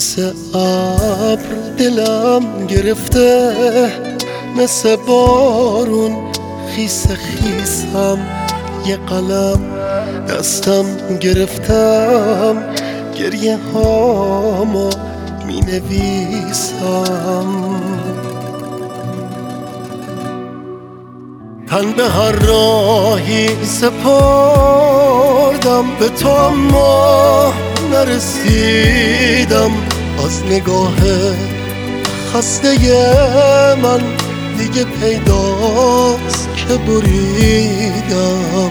مثل ابر دلم گرفته، مثل بارون خیس خیسم، یه قلم دستم گرفتم، گریه هامو می نویسم. تن به هر راهی سپردم به تو، اما نرسیدم. از نگاه خسته من دیگه پیداست که بریدم.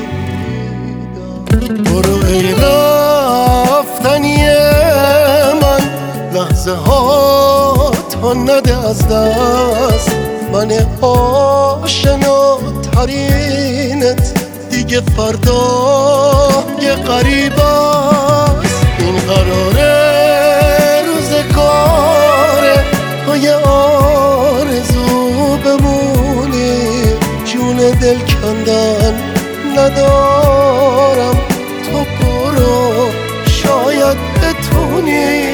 برو ای رفتنی من، لحظه ها تا نده از دست. من آشنا ترینت دیگه فردا یه غریب است. این قراره روزگاره تو یه آرزو بمونی، جون دل کندن ندارم، تو برو شاید بتونی.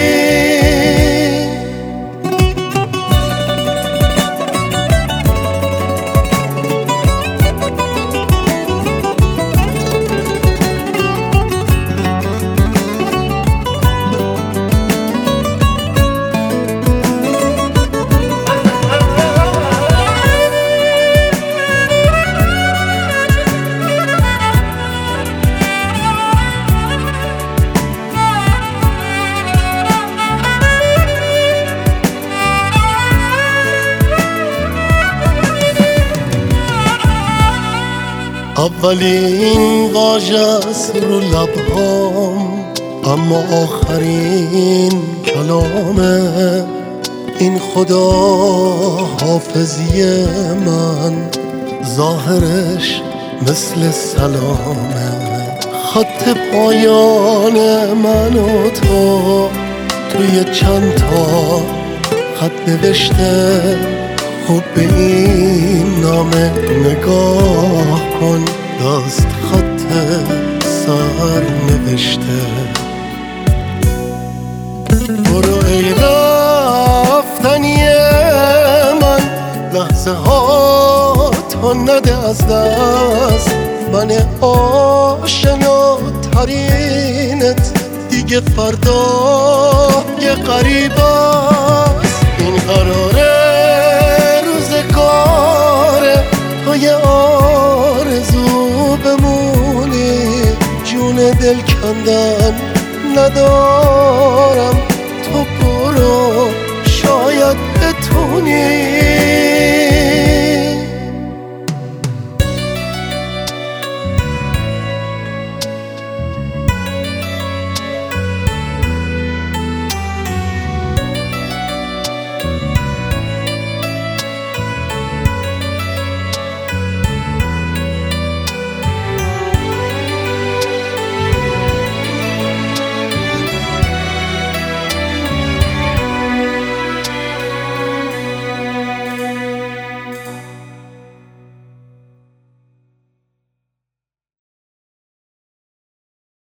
اولین واژه‌ست رو لبهام، اما آخرین کلامه. این خدا حافظی من، ظاهرش مثل سلامه. خط پایان من و تو توی چند تا خط نوشته. خب به این نامه نگاه کن، دست خط سر نوشته. برو ای رفتنی من، لحظه ها تا نده از دست. من آشنا ترینت دیگه فردا یه غریب است. این قراره روزگاره تو یه آرزو بمونی، جون دل کندن ندارم،